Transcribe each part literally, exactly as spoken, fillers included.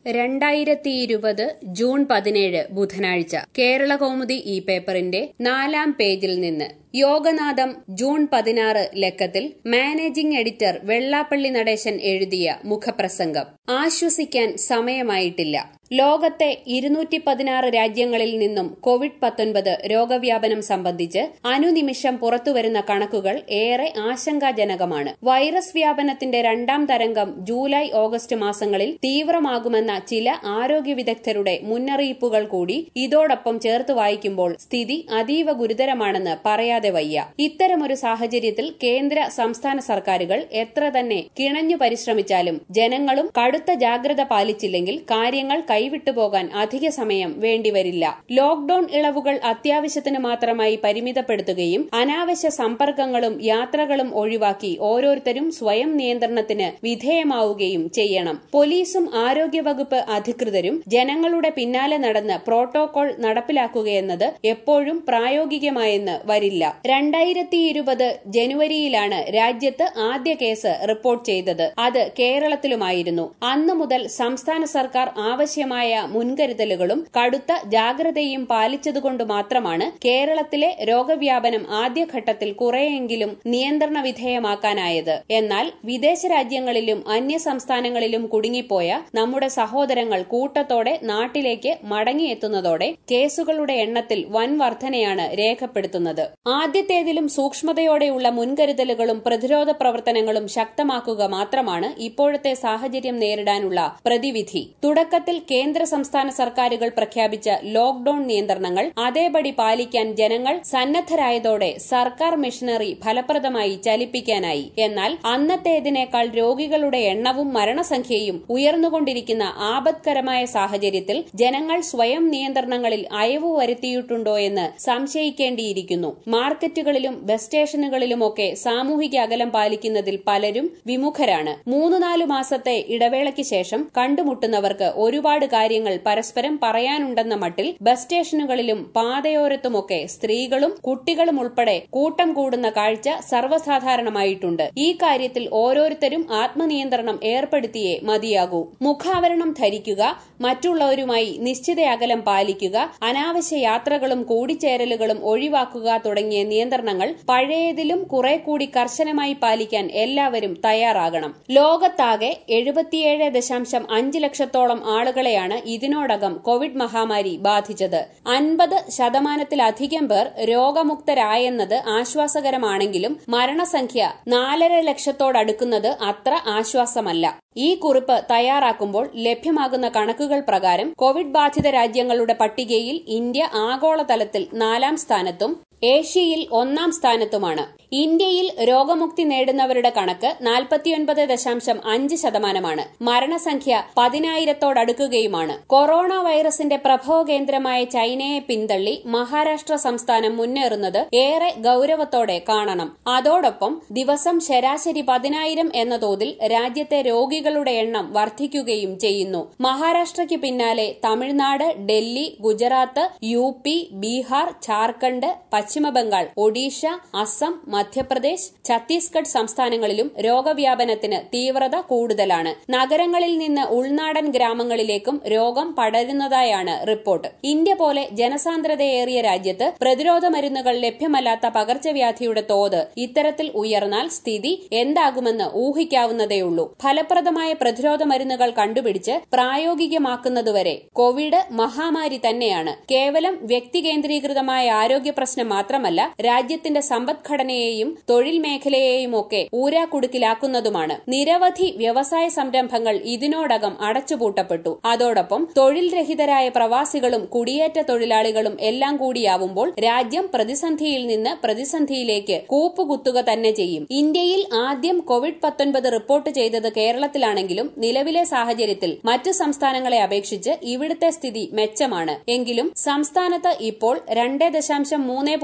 രണ്ടായിരത്തി ഇരുപത് ജൂൺ പതിനേഴ് ബുധനാഴ്ച കേരളകൗമുദി ഈ പേപ്പറിന്റെ നാലാം പേജിൽ നിന്ന് യോഗനാഥം ജൂൺ പതിനാറ് ലക്കത്തിൽ മാനേജിംഗ് എഡിറ്റർ വെള്ളാപ്പള്ളി നടേശൻ എഴുതിയ മുഖപ്രസംഗം. ആശ്വസിക്കാൻ സമയമായിട്ടില്ല. ലോകത്തെ ഇരുന്നൂറ്റി പതിനാറ് രാജ്യങ്ങളിൽ നിന്നും കോവിഡ് പത്തൊൻപത് രോഗവ്യാപനം സംബന്ധിച്ച് അനുനിമിഷം പുറത്തുവരുന്ന കണക്കുകൾ ഏറെ ആശങ്കാജനകമാണ്. വൈറസ് വ്യാപനത്തിന്റെ രണ്ടാം തരംഗം ജൂലൈ ഓഗസ്റ്റ് മാസങ്ങളിൽ തീവ്രമാകുമെന്ന ചില ആരോഗ്യ വിദഗ്ധരുടെ മുന്നറിയിപ്പുകൾ കൂടി ഇതോടൊപ്പം ചേർത്ത് വായിക്കുമ്പോൾ സ്ഥിതി അതീവ ഗുരുതരമാണെന്ന് പറയാതെ വയ്യ. ഇത്തരമൊരു സാഹചര്യത്തിൽ കേന്ദ്ര സംസ്ഥാന സർക്കാരുകൾ എത്ര തന്നെ കിണഞ്ഞു പരിശ്രമിച്ചാലും ജനങ്ങളും കടുത്ത ജാഗ്രത പാലിച്ചില്ലെങ്കിൽ കാര്യങ്ങൾ കൈവിട്ടുപോകാൻ അധിക സമയം വേണ്ടിവരില്ല. ലോക്ഡൌൺ ഇളവുകൾ അത്യാവശ്യത്തിന് മാത്രമായി പരിമിതപ്പെടുത്തുകയും അനാവശ്യ സമ്പർക്കങ്ങളും യാത്രകളും ഒഴിവാക്കി ഓരോരുത്തരും സ്വയം നിയന്ത്രണത്തിന് വിധേയമാവുകയും ചെയ്യണം. പോലീസും ആരോഗ്യവകുപ്പ് അധികൃതരും ജനങ്ങളുടെ പിന്നാലെ നടന്ന് പ്രോട്ടോകോൾ നടപ്പിലാക്കുകയെന്നത് എപ്പോഴും പ്രായോഗികമായെന്ന് വരില്ല. രണ്ടായിരത്തി ഇരുപത് ജനുവരിയിലാണ് രാജ്യത്ത് ആദ്യ കേസ് റിപ്പോർട്ട് ചെയ്തത്. അത് കേരളത്തിലുമായിരുന്നു. അന്നു മുതൽ സംസ്ഥാന സർക്കാർ ആവശ്യമായ മുൻകരുതലുകളും കടുത്ത ജാഗ്രതയും പാലിച്ചതുകൊണ്ട് മാത്രമാണ് കേരളത്തിലെ രോഗവ്യാപനം ആദ്യഘട്ടത്തിൽ കുറെയെങ്കിലും നിയന്ത്രണ വിധേയമാക്കാനായത്. എന്നാൽ വിദേശ രാജ്യങ്ങളിലും അന്യ സംസ്ഥാനങ്ങളിലും കുടുങ്ങിപ്പോയ നമ്മുടെ സഹോദരങ്ങൾ കൂട്ടത്തോടെ നാട്ടിലേക്ക് മടങ്ങിയെത്തുന്നതോടെ കേസുകളുടെ എണ്ണത്തിൽ വൻ വർധനയാണ് രേഖപ്പെടുത്തുന്നത്. ആദ്യത്തേതിലും സൂക്ഷ്മതയോടെയുള്ള മുൻകരുതലുകളും പ്രതിരോധ പ്രവർത്തനങ്ങളും ശക്തമാക്കുക മാത്രമാണ് ഇപ്പോഴത്തെ സാഹചര്യം നേരിടാനുള്ള പ്രതിവിധി. തുടക്കത്തിൽ കേന്ദ്ര സംസ്ഥാന സർക്കാരുകൾ പ്രഖ്യാപിച്ച ലോക്ഡൌൺ നിയന്ത്രണങ്ങൾ അതേപടി പാലിക്കാൻ ജനങ്ങൾ സന്നദ്ധരായതോടെ സർക്കാർ മിഷനറി ഫലപ്രദമായി ചലിപ്പിക്കാനായി. എന്നാൽ അന്നത്തേതിനേക്കാൾ രോഗികളുടെ എണ്ണവും മരണസംഖ്യയും ഉയർന്നുകൊണ്ടിരിക്കുന്ന ആപത്കരമായ സാഹചര്യത്തിൽ ജനങ്ങൾ സ്വയം നിയന്ത്രണങ്ങളിൽ അയവ് വരുത്തിയിട്ടുണ്ടോയെന്ന് സംശയിക്കേണ്ടിയിരിക്കുന്നു. മാർക്കറ്റുകളിലും ബസ് സ്റ്റേഷനുകളിലുമൊക്കെ സാമൂഹിക അകലം പാലിക്കുന്നതിൽ പലരും വിമുഖരാണ്. മൂന്നു നാലു മാസത്തെ ഇടവേളയ്ക്ക് ശേഷം കണ്ടുമുട്ടുന്നവർക്ക് ഒരുപാട് കാര്യങ്ങൾ പരസ്പരം പറയാനുണ്ടെന്ന മട്ടിൽ ബസ് സ്റ്റേഷനുകളിലും പാതയോരത്തുമൊക്കെ സ്ത്രീകളും കുട്ടികളും ഉൾപ്പെടെ കൂട്ടം കൂടുന്ന കാഴ്ച സർവ്വസാധാരണമായിട്ടുണ്ട്. ഈ കാര്യത്തിൽ ഓരോരുത്തരും ആത്മനിയന്ത്രണം ഏർപ്പെടുത്തിയേ മതിയാകൂ. മുഖാവരണം ധരിക്കുക, മറ്റുള്ളവരുമായി നിശ്ചിത അകലം പാലിക്കുക, അനാവശ്യ യാത്രകളും കൂടിച്ചേരലുകളും ഒഴിവാക്കുക തുടങ്ങിയ നിയന്ത്രണങ്ങൾ പഴയതിലും കുറെ കൂടി കർശനമായി പാലിക്കാൻ എല്ലാവരും തയ്യാറാകണം. ലോകത്താകെ എഴുപത്തിയേഴ് ദശാംശം അഞ്ച് ലക്ഷത്തോളം ആളുകളെയാണ് ഇതിനോടകം കോവിഡ് മഹാമാരി ബാധിച്ചത്. അൻപത് ശതമാനത്തിലധികം പേർ രോഗമുക്തരായെന്നത് ആശ്വാസകരമാണെങ്കിലും മരണസംഖ്യ നാലര ലക്ഷത്തോടടുക്കുന്നത് അത്ര ആശ്വാസമല്ല. ഈ കുറിപ്പ് തയ്യാറാക്കുമ്പോൾ ലഭ്യമാകുന്ന കണക്കുകൾ പ്രകാരം കോവിഡ് ബാധിത രാജ്യങ്ങളുടെ പട്ടികയിൽ ഇന്ത്യ ആഗോളതലത്തിൽ നാലാം സ്ഥാനത്തും ഏഷ്യയിൽ ഒന്നാം സ്ഥാനത്തുമാണ്. ഇന്ത്യയിൽ രോഗമുക്തി നേടുന്നവരുടെ കണക്ക് നാൽപ്പത്തിയൊൻപത് ദശാംശം അഞ്ച് ശതമാനമാണ്. മരണസംഖ്യ പതിനായിരത്തോടടുക്കുകയുമാണ്. കൊറോണ വൈറസിന്റെ പ്രഭവ കേന്ദ്രമായ ചൈനയെ പിന്തള്ളി മഹാരാഷ്ട്ര സംസ്ഥാനം മുന്നേറുന്നത് ഏറെ ഗൌരവത്തോടെ കാണണം. അതോടൊപ്പം ദിവസം ശരാശരി പതിനായിരം എന്ന തോതിൽ രാജ്യത്തെ രോഗികളുടെ എണ്ണം വർദ്ധിക്കുകയും ചെയ്യുന്നു. മഹാരാഷ്ട്രയ്ക്ക് പിന്നാലെ തമിഴ്നാട്, ഡൽഹി, ഗുജറാത്ത്, യു പി, ബീഹാർ, ഝാർഖണ്ഡ്, പശ്ചിമബംഗാൾ, ഒഡീഷ, അസം, മധ്യപ്രദേശ്, ഛത്തീസ്ഗഡ് സംസ്ഥാനങ്ങളിലും രോഗവ്യാപനത്തിന് തീവ്രത കൂടുതലാണ്. നഗരങ്ങളിൽ നിന്ന് ഉൾനാടൻ ഗ്രാമങ്ങളിലേക്കും രോഗം പടരുന്നതായാണ് റിപ്പോർട്ട്. ഇന്ത്യ പോലെ ജനസാന്ദ്രതയേറിയ രാജ്യത്ത് പ്രതിരോധ മരുന്നുകൾ ലഭ്യമല്ലാത്ത പകർച്ചവ്യാധിയുടെ തോത് ഇത്തരത്തിൽ ഉയർന്നാൽ സ്ഥിതി എന്താകുമെന്ന് ഊഹിക്കാവുന്നതേയുള്ളൂ. ഫലപ്രദമായ പ്രതിരോധ മരുന്നുകൾ കണ്ടുപിടിച്ച് പ്രായോഗികമാക്കുന്നതുവരെ കോവിഡ് മഹാമാരി തന്നെയാണ്. കേവലം വ്യക്തി കേന്ദ്രീകൃതമായ ആരോഗ്യ പ്രശ്നം മാത്രമല്ല, രാജ്യത്തിന്റെ സമ്പദ്ഘടനയെയും തൊഴിൽ മേഖലയെയും ഒക്കെ ഊരാക്കുടുക്കിലാക്കുന്നതുമാണ്. നിരവധി വ്യവസായ സംരംഭങ്ങൾ ഇതിനോടകം അടച്ചുപൂട്ടപ്പെട്ടു. അതോടൊപ്പം തൊഴിൽ രഹിതരായ പ്രവാസികളും കുടിയേറ്റ തൊഴിലാളികളും എല്ലാം കൂടിയാവുമ്പോൾ രാജ്യം പ്രതിസന്ധിയിൽ നിന്ന് പ്രതിസന്ധിയിലേക്ക് കൂപ്പുകുത്തുക തന്നെ ചെയ്യും. ഇന്ത്യയിൽ ആദ്യം കോവിഡ് പത്തൊൻപത് റിപ്പോർട്ട് ചെയ്തത് കേരളത്തിലാണെങ്കിലും നിലവിലെ സാഹചര്യത്തിൽ മറ്റു സംസ്ഥാനങ്ങളെ അപേക്ഷിച്ച് ഇവിടുത്തെ സ്ഥിതി മെച്ചമാണ്. എങ്കിലും സംസ്ഥാനത്ത് ഇപ്പോൾ രണ്ട് ദശാംശം മൂന്ന്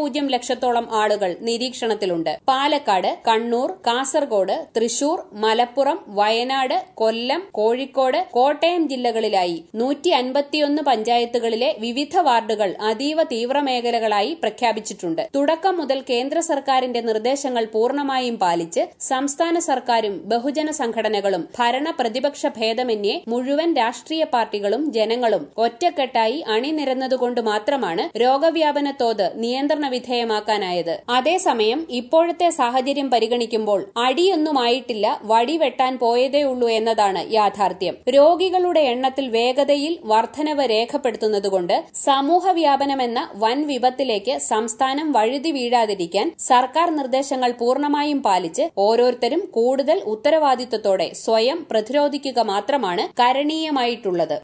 പൂജ്യം ലക്ഷത്തോളം ആളുകൾ നിരീക്ഷണത്തിലുണ്ട്. പാലക്കാട്, കണ്ണൂർ, കാസർഗോഡ്, തൃശൂർ, മലപ്പുറം, വയനാട്, കൊല്ലം, കോഴിക്കോട്, കോട്ടയം ജില്ലകളിലായി നൂറ്റി അൻപത്തിയൊന്ന് പഞ്ചായത്തുകളിലെ വിവിധ വാർഡുകൾ അതീവ തീവ്രമേഖലകളായി പ്രഖ്യാപിച്ചിട്ടുണ്ട്. തുടക്കം മുതൽ കേന്ദ്ര സർക്കാരിന്റെ നിർദ്ദേശങ്ങൾ പൂർണ്ണമായും പാലിച്ച് സംസ്ഥാന സർക്കാരും ബഹുജന സംഘടനകളും ഭരണ പ്രതിപക്ഷ ഭേദമന്യേ മുഴുവൻ രാഷ്ട്രീയ പാർട്ടികളും ജനങ്ങളും ഒറ്റക്കെട്ടായി അണിനിരന്നതുകൊണ്ട് മാത്രമാണ് രോഗവ്യാപന തോത് നിയന്ത്രണ വിധേയമാക്കാനായത്. അതേസമയം ഇപ്പോഴത്തെ സാഹചര്യം പരിഗണിക്കുമ്പോൾ അടിയൊന്നുമായിട്ടില്ല, വടിവെട്ടാൻ പോയതേയുള്ളൂ എന്നതാണ് യാഥാർത്ഥ്യം. രോഗികളുടെ എണ്ണത്തിൽ വേഗതയിൽ വർധനവ് രേഖപ്പെടുത്തുന്നതുകൊണ്ട് സമൂഹ വ്യാപനമെന്ന വൻ വിപത്തിലേക്ക് സംസ്ഥാനം വഴുതി വീഴാതിരിക്കാൻ സർക്കാർ നിർദ്ദേശങ്ങൾ പൂർണ്ണമായും പാലിച്ച് ഓരോരുത്തരും കൂടുതൽ ഉത്തരവാദിത്വത്തോടെ സ്വയം പ്രതിരോധിക്കുക മാത്രമാണ് കരണീയമായിട്ടുള്ളത്.